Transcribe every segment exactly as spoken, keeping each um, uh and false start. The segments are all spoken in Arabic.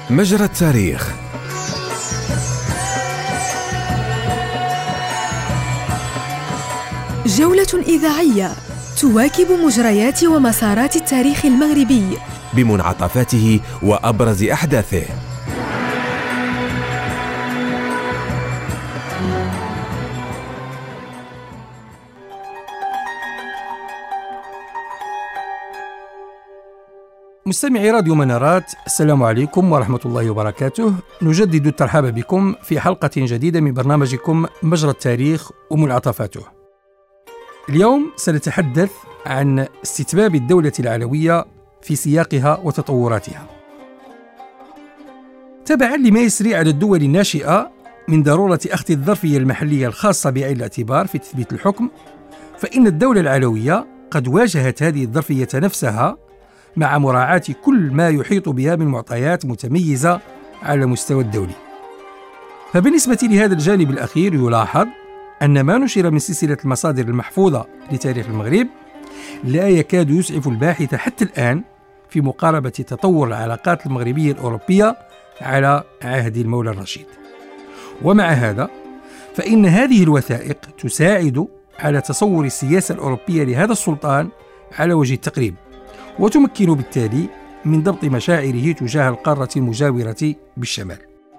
مجرى التاريخ. جولة إذاعية تواكب مجريات ومسارات التاريخ المغربي بمنعطفاته وأبرز أحداثه. مستمعي راديو منارات، السلام عليكم ورحمة الله وبركاته. نجدد الترحاب بكم في حلقة جديدة من برنامجكم مجرى التاريخ ومنعطفاته. اليوم سنتحدث عن استتباب الدولة العلوية في سياقها وتطوراتها. تبعا لما يسري على الدول الناشئة من ضرورة أخذ الظرفية المحلية الخاصة بعين الاعتبار في تثبيت الحكم، فإن الدولة العلوية قد واجهت هذه الظرفية نفسها مع مراعاة كل ما يحيط بها من معطيات متميزة على المستوى الدولي. فبالنسبة لهذا الجانب الأخير يلاحظ أن ما نشر من سلسلة المصادر المحفوظة لتاريخ المغرب لا يكاد يسعف الباحث حتى الآن في مقاربة تطور العلاقات المغربية الأوروبية على عهد المولى الرشيد. ومع هذا فإن هذه الوثائق تساعد على تصور السياسة الأوروبية لهذا السلطان على وجه التقريب، وتمكن بالتالي من ضبط مشاعره تجاه القارة المجاورة بالشمال.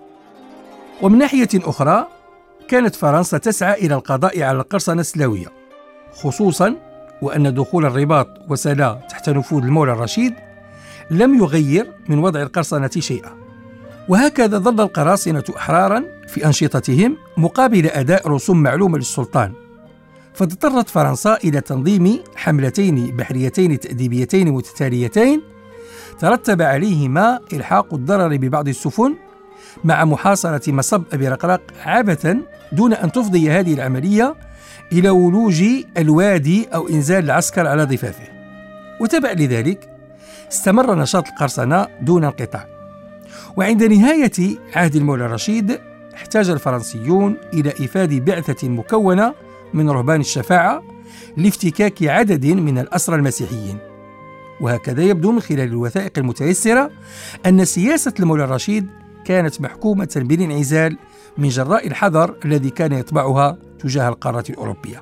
ومن ناحية أخرى كانت فرنسا تسعى إلى القضاء على القرصنة السلاوية، خصوصا وأن دخول الرباط وسلا تحت نفوذ المولى الرشيد لم يغير من وضع القرصنة شيئا. وهكذا ظل القراصنة أحرارا في أنشطتهم مقابل أداء رسوم معلومة للسلطان، فاضطرت فرنسا إلى تنظيم حملتين بحريتين تأديبيتين متتاليتين ترتب عليهما إلحاق الضرر ببعض السفن مع محاصرة مصب أبي رقراق عبثا دون أن تفضي هذه العملية إلى ولوج الوادي أو إنزال العسكر على ضفافه. وتبع لذلك استمر نشاط القرصنة دون انقطاع. وعند نهاية عهد المولى الرشيد احتاج الفرنسيون إلى إيفاد بعثة مكونة من رهبان الشفاعة لافتكاك عدد من الأسرى المسيحيين. وهكذا يبدو من خلال الوثائق المتيسرة أن سياسة المولى الرشيد كانت محكومة بالانعزال من جراء الحذر الذي كان يطبعها تجاه القارة الأوروبية.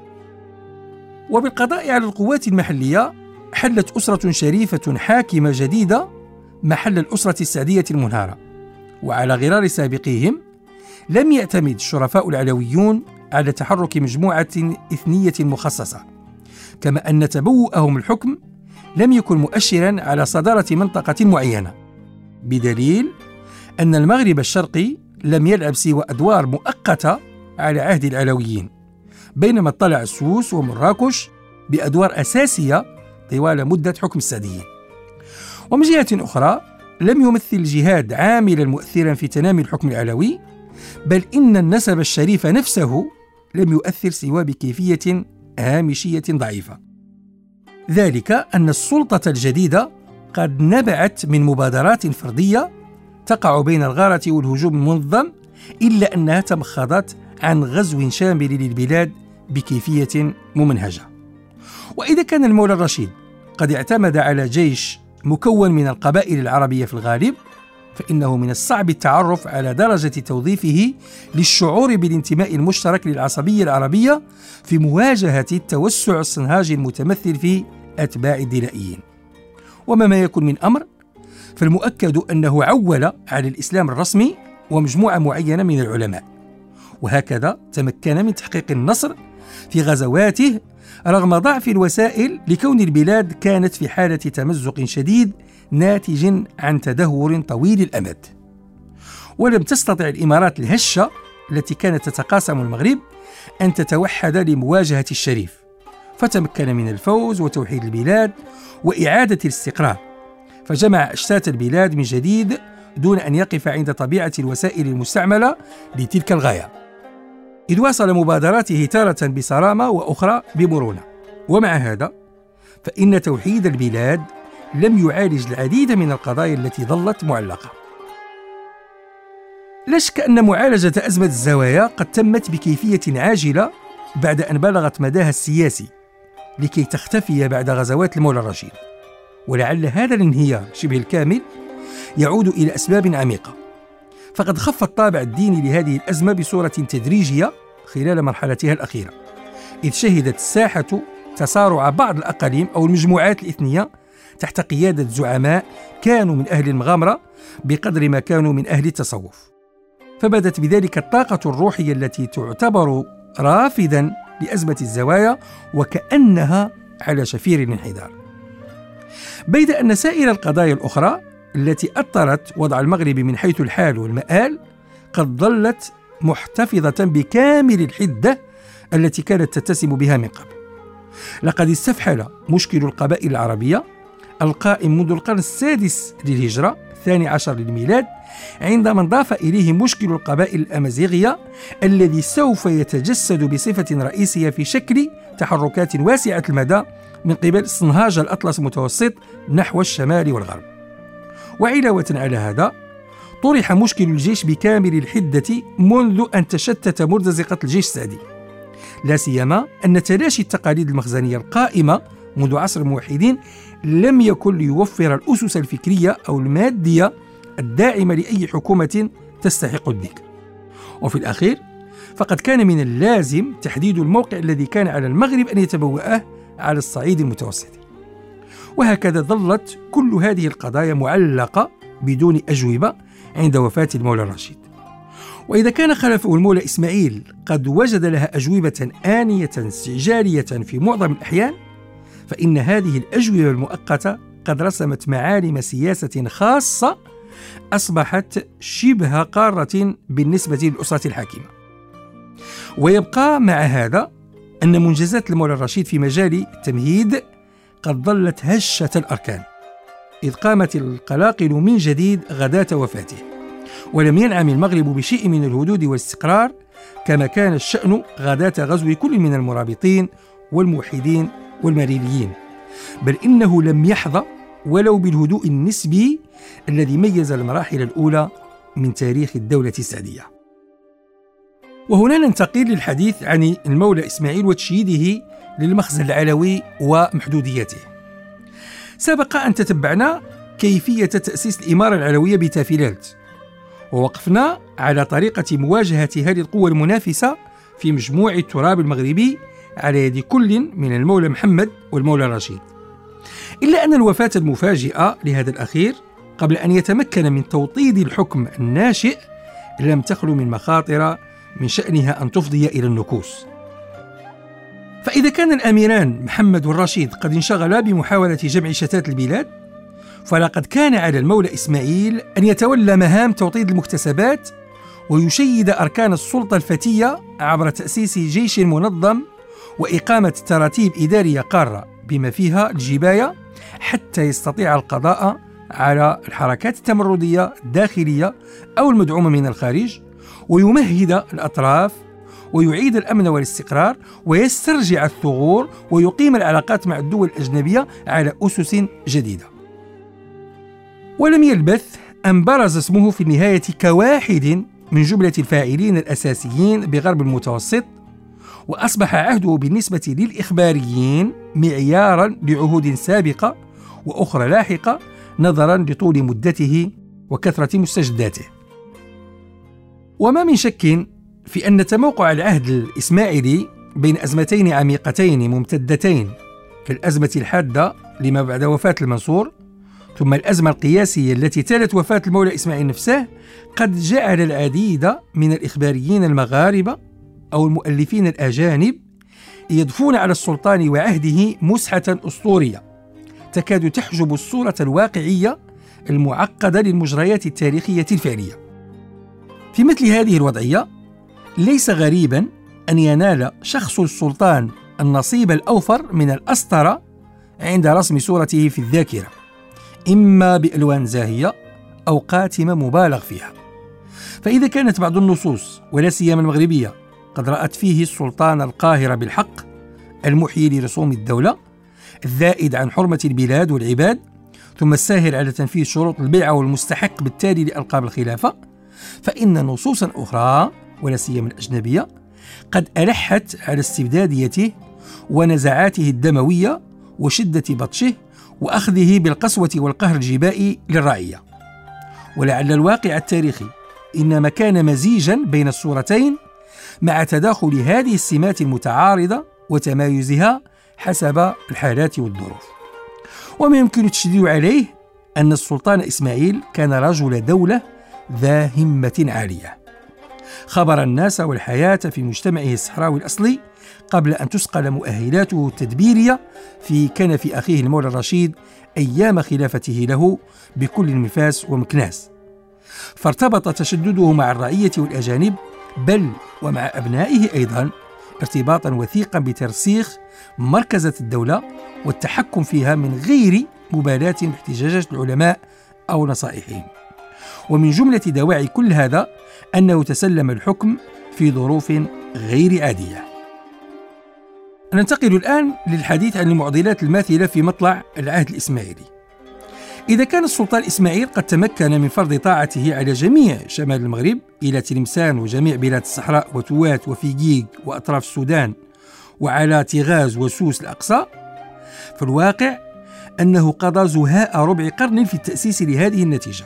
وبالقضاء على القوات المحلية حلت أسرة شريفة حاكمة جديدة محل الأسرة السعدية المنهارة. وعلى غرار سابقيهم لم يعتمد الشرفاء العلويون على تحرك مجموعة إثنية مخصصة، كما أن تبوؤهم الحكم لم يكن مؤشرا على صدارة منطقة معينة، بدليل أن المغرب الشرقي لم يلعب سوى أدوار مؤقتة على عهد العلويين، بينما اطلع السوس ومراكش بأدوار أساسية طوال مدة حكم السعديين. ومن جهة أخرى لم يمثل الجهاد عاملا مؤثرا في تنامي الحكم العلوي، بل إن النسب الشريف نفسه لم يؤثر سوى بكيفية هامشية ضعيفة. ذلك أن السلطة الجديدة قد نبعت من مبادرات فردية تقع بين الغارة والهجوم المنظم، إلا أنها تمخضت عن غزو شامل للبلاد بكيفية ممنهجة. وإذا كان المولى الرشيد قد اعتمد على جيش مكون من القبائل العربية في الغالب، فإنه من الصعب التعرف على درجة توظيفه للشعور بالانتماء المشترك للعصبية العربية في مواجهة التوسع الصنهاجي المتمثل في أتباع الدلائيين. وما ما يكن من أمر، فالمؤكد أنه عول على الإسلام الرسمي ومجموعة معينة من العلماء، وهكذا تمكن من تحقيق النصر في غزواته رغم ضعف الوسائل، لكون البلاد كانت في حالة تمزق شديد ناتج عن تدهور طويل الأمد. ولم تستطع الإمارات الهشة التي كانت تتقاسم المغرب أن تتوحد لمواجهة الشريف، فتمكن من الفوز وتوحيد البلاد وإعادة الاستقرار، فجمع أشتات البلاد من جديد دون أن يقف عند طبيعة الوسائل المستعملة لتلك الغاية، إذ واصل مبادراته تارة بصرامة وأخرى بمرونة. ومع هذا فإن توحيد البلاد لم يعالج العديد من القضايا التي ظلت معلقة. لا شك أن معالجة أزمة الزوايا قد تمت بكيفية عاجلة بعد أن بلغت مداها السياسي، لكي تختفي بعد غزوات المولى الرشيد. ولعل هذا الانهيار شبه الكامل يعود إلى أسباب عميقة. فقد خف الطابع الديني لهذه الأزمة بصورة تدريجية خلال مرحلتها الأخيرة، إذ شهدت الساحة تسارع بعض الأقاليم أو المجموعات الإثنية تحت قيادة زعماء كانوا من أهل المغامرة بقدر ما كانوا من أهل التصوف، فبدت بذلك الطاقة الروحية التي تعتبر رافدا لأزمة الزوايا وكأنها على شفير الانحدار. بيد أن سائر القضايا الأخرى التي أثرت وضع المغرب من حيث الحال والمآل قد ظلت محتفظة بكامل الحدة التي كانت تتسم بها من قبل. لقد استفحل مشكل القبائل العربية القائم منذ القرن السادس للهجرة الثاني عشر للميلاد، عندما انضاف إليه مشكل القبائل الأمازيغية الذي سوف يتجسد بصفة رئيسية في شكل تحركات واسعة المدى من قبل اصطنهاج الأطلس المتوسط نحو الشمال والغرب. وعلاوة على هذا طرح مشكل الجيش بكامل الحدة منذ أن تشتت مرتزقة الجيش السعدي، لا سيما أن تلاشي التقاليد المخزنية القائمة منذ عصر الموحدين لم يكن ليوفر الأسس الفكرية أو المادية الداعمة لأي حكومة تستحق الذكر. وفي الأخير فقد كان من اللازم تحديد الموقع الذي كان على المغرب أن يتبوأه على الصعيد المتوسط. وهكذا ظلت كل هذه القضايا معلقة بدون أجوبة عند وفاة المولى الرشيد. وإذا كان خلفه المولى إسماعيل قد وجد لها أجوبة آنية استعجالية في معظم الأحيان، فإن هذه الأجوبة المؤقتة قد رسمت معالم سياسة خاصة أصبحت شبه قارة بالنسبة للأسرة الحاكمة. ويبقى مع هذا أن منجزات المولى الرشيد في مجال التمهيد قد ظلت هشة الأركان، إذ قامت القلاقل من جديد غداة وفاته، ولم ينعم المغرب بشيء من الهدوء والاستقرار كما كان الشأن غداة غزو كل من المرابطين والموحدين والمريليين، بل إنه لم يحظى ولو بالهدوء النسبي الذي ميز المراحل الأولى من تاريخ الدولة السعدية. وهنا ننتقل للحديث عن المولى إسماعيل وتشييده للمخزن العلوي ومحدوديته. سبق أن تتبعنا كيفية تأسيس الإمارة العلوية بتافلالت، ووقفنا على طريقة مواجهة هذه القوى المنافسة في مجموع التراب المغربي على يد كل من المولى محمد والمولى الرشيد، إلا أن الوفاة المفاجئة لهذا الأخير قبل أن يتمكن من توطيد الحكم الناشئ لم تخلو من مخاطر من شأنها أن تفضي إلى النكوص. فإذا كان الأميران محمد والرشيد قد انشغلا بمحاولة جمع شتات البلاد، فلقد كان على المولى إسماعيل أن يتولى مهام توطيد المكتسبات ويشيد أركان السلطة الفتية عبر تأسيس جيش منظم وإقامة تراتيب إدارية قارة بما فيها الجباية، حتى يستطيع القضاء على الحركات التمردية الداخلية أو المدعومة من الخارج، ويمهد الأطراف ويعيد الأمن والاستقرار ويسترجع الثغور ويقيم العلاقات مع الدول الأجنبية على أسس جديدة. ولم يلبث أن برز اسمه في النهاية كواحد من جملة الفاعلين الأساسيين بغرب المتوسط، وأصبح عهده بالنسبة للإخباريين معياراً لعهود سابقة وأخرى لاحقة نظراً لطول مدته وكثرة مستجداته. وما من شك في أن تموقع العهد الإسماعيلي بين أزمتين عميقتين ممتدتين كالأزمة الحادة لما بعد وفاة المنصور ثم الأزمة القياسية التي تلت وفاة المولى إسماعيل نفسه قد جعل العديد من الإخباريين المغاربة أو المؤلفين الأجانب يضفون على السلطان وعهده مسحة أسطورية تكاد تحجب الصورة الواقعية المعقدة للمجريات التاريخية الفعلية. في مثل هذه الوضعية ليس غريبا أن ينال شخص السلطان النصيب الأوفر من الأسطرة عند رسم صورته في الذاكرة، إما بألوان زاهية أو قاتمة مبالغ فيها. فإذا كانت بعض النصوص ولا سيما المغربية قد رأت فيه السلطان القاهر بالحق المحيي لرسوم الدولة الذائد عن حرمة البلاد والعباد ثم الساهر على تنفيذ شروط البيعة والمستحق بالتالي لألقاب الخلافة، فإن نصوصا أخرى ولا سيما الأجنبية قد ألحت على استبداديته ونزعاته الدموية وشدة بطشه وأخذه بالقسوة والقهر الجبائي للرعية. ولعل الواقع التاريخي إنما كان مزيجا بين الصورتين مع تداخل هذه السمات المتعارضة وتمايزها حسب الحالات والظروف. وما يمكن التشديد عليه أن السلطان إسماعيل كان رجل دولة ذا همة عالية، خبر الناس والحياة في مجتمعه الصحراوي الأصلي قبل أن تسقل مؤهلاته التدبيرية في كنف أخيه المولى الرشيد أيام خلافته له بكل انفاس ومكناس، فارتبط تشدده مع الرعية والأجانب بل ومع أبنائه أيضا ارتباطا وثيقا بترسيخ مركزة الدولة والتحكم فيها من غير مبالاة باحتجاجات العلماء أو نصائحهم. ومن جملة دواعي كل هذا أنه تسلم الحكم في ظروف غير عادية. ننتقل الآن للحديث عن المعضلات الماثلة في مطلع العهد الإسماعيلي. إذا كان السلطان إسماعيل قد تمكن من فرض طاعته على جميع شمال المغرب إلى تلمسان وجميع بلاد الصحراء وتوات وفيجيج وأطراف السودان وعلى تيغاز وسوس الأقصى، فالواقع أنه قضى زهاء ربع قرن في التأسيس لهذه النتيجة.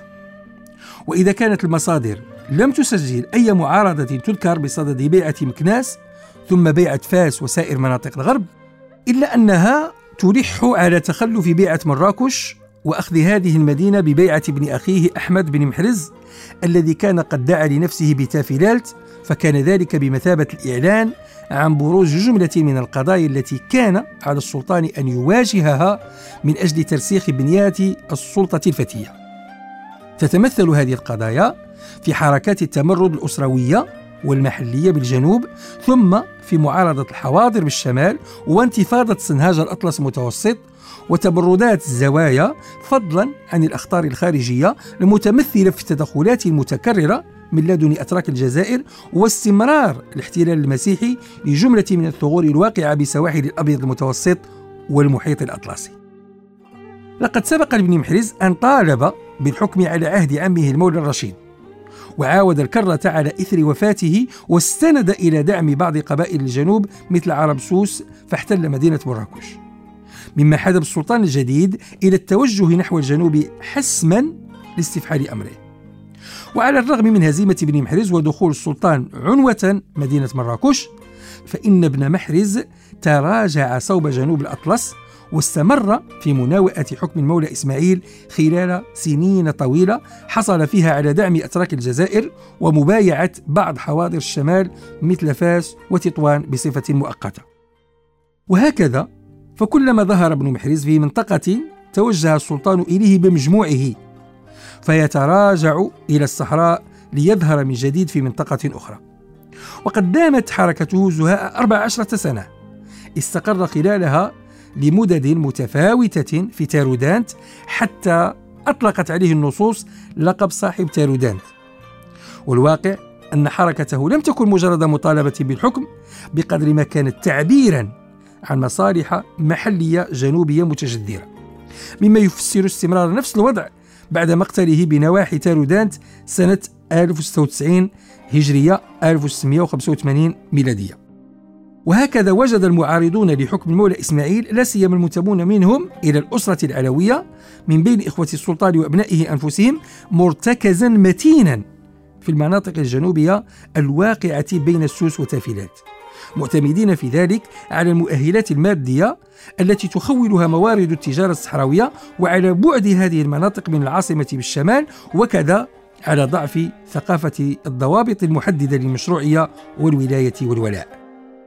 وإذا كانت المصادر لم تسجل أي معارضة تذكر بصدد بيعة مكناس ثم بيعة فاس وسائر مناطق الغرب، إلا أنها تلح على تخلف بيعة مراكش وأخذ هذه المدينة ببيعة ابن أخيه أحمد بن محرز الذي كان قد دعا لنفسه بتافلالت، فكان ذلك بمثابة الإعلان عن بروز جملة من القضايا التي كان على السلطان أن يواجهها من أجل ترسيخ بنيات السلطة الفتية. تتمثل هذه القضايا في حركات التمرد الأسروية والمحلية بالجنوب، ثم في معارضة الحواضر بالشمال وانتفاضة سنهاج الأطلس المتوسط وتبردات الزوايا، فضلا عن الأخطار الخارجية المتمثلة في التدخلات المتكررة من لدن أتراك الجزائر واستمرار الاحتلال المسيحي لجملة من الثغور الواقعة بسواحل الأبيض المتوسط والمحيط الأطلسي. لقد سبق لابن محرز أن طالب بالحكم على عهد عمه المولى الرشيد، وعاود الكرة على إثر وفاته، واستند إلى دعم بعض قبائل الجنوب مثل عرب سوس فاحتل مدينة مراكش، مما حدب السلطان الجديد إلى التوجه نحو الجنوب حسما لاستفحال أمره. وعلى الرغم من هزيمة ابن محرز ودخول السلطان عنوة مدينة مراكش، فإن ابن محرز تراجع صوب جنوب الأطلس واستمر في مناوئة حكم المولى إسماعيل خلال سنين طويلة حصل فيها على دعم أتراك الجزائر ومبايعة بعض حواضر الشمال مثل فاس وتطوان بصفة مؤقتة. وهكذا فكلما ظهر ابن محرز في منطقة توجه السلطان إليه بمجموعه، فيتراجع إلى الصحراء ليظهر من جديد في منطقة أخرى. وقد دامت حركته زهاء أربع عشرة سنة، استقر خلالها لمدد متفاوتة في تارودانت حتى أطلقت عليه النصوص لقب صاحب تارودانت. والواقع أن حركته لم تكن مجرد مطالبة بالحكم بقدر ما كانت تعبيرا عن مصالح محلية جنوبية متجذرة، مما يفسر استمرار نفس الوضع بعد مقتله بنواحي تارودانت سنة ألف وستة وتسعين هجرية ألف وستمائة وخمسة وثمانين ميلادية. وهكذا وجد المعارضون لحكم المولى إسماعيل لا سيما المنتمون منهم إلى الأسرة العلوية من بين إخوة السلطان وأبنائه أنفسهم مرتكزا متينا في المناطق الجنوبية الواقعة بين السوس وتافلات، معتمدين في ذلك على المؤهلات المادية التي تخولها موارد التجارة الصحراوية، وعلى بعد هذه المناطق من العاصمة بالشمال، وكذا على ضعف ثقافة الضوابط المحددة للمشروعية والولاية والولاء.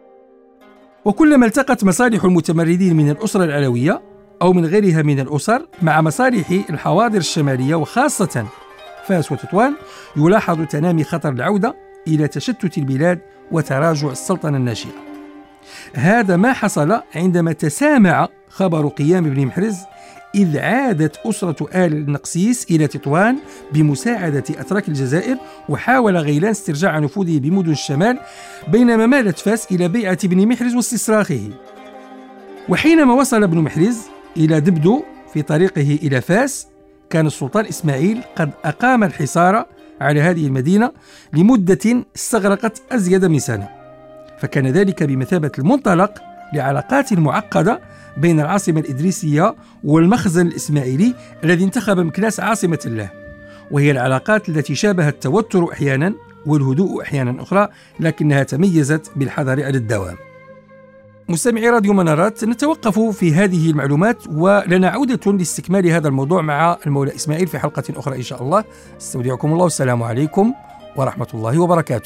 وكلما التقت مصالح المتمردين من الأسرة العلوية أو من غيرها من الأسر مع مصالح الحواضر الشمالية وخاصة فاس وتطوان، يلاحظ تنامي خطر العودة إلى تشتت البلاد وتراجع السلطنة الناشئة. هذا ما حصل عندما تسامع خبر قيام ابن محرز، إذ عادت أسرة آل النقسيس إلى تطوان بمساعدة أتراك الجزائر، وحاول غيلان استرجاع نفوذه بمدن الشمال، بينما مالت فاس إلى بيعة ابن محرز واستصراخه. وحينما وصل ابن محرز إلى دبدو في طريقه إلى فاس، كان السلطان إسماعيل قد أقام الحصار على هذه المدينة لمدة استغرقت أزيد من سنة، فكان ذلك بمثابة المنطلق لعلاقات معقدة بين العاصمة الإدريسية والمخزن الإسماعيلي الذي انتخب مكناس عاصمة له، وهي العلاقات التي شابه التوتر أحيانا والهدوء أحيانا أخرى، لكنها تميزت بالحذر على الدوام. مستمعي راديو منارات، نتوقف في هذه المعلومات ولنا عودة لاستكمال هذا الموضوع مع المولى إسماعيل في حلقة أخرى إن شاء الله. استودعكم الله والسلام عليكم ورحمة الله وبركاته.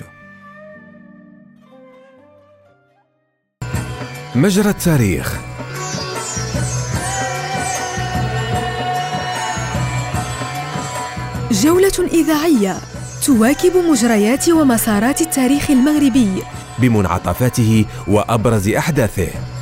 مجرى التاريخ. جولة إذاعية تواكب مجريات ومسارات التاريخ المغربي بمنعطفاته وأبرز أحداثه.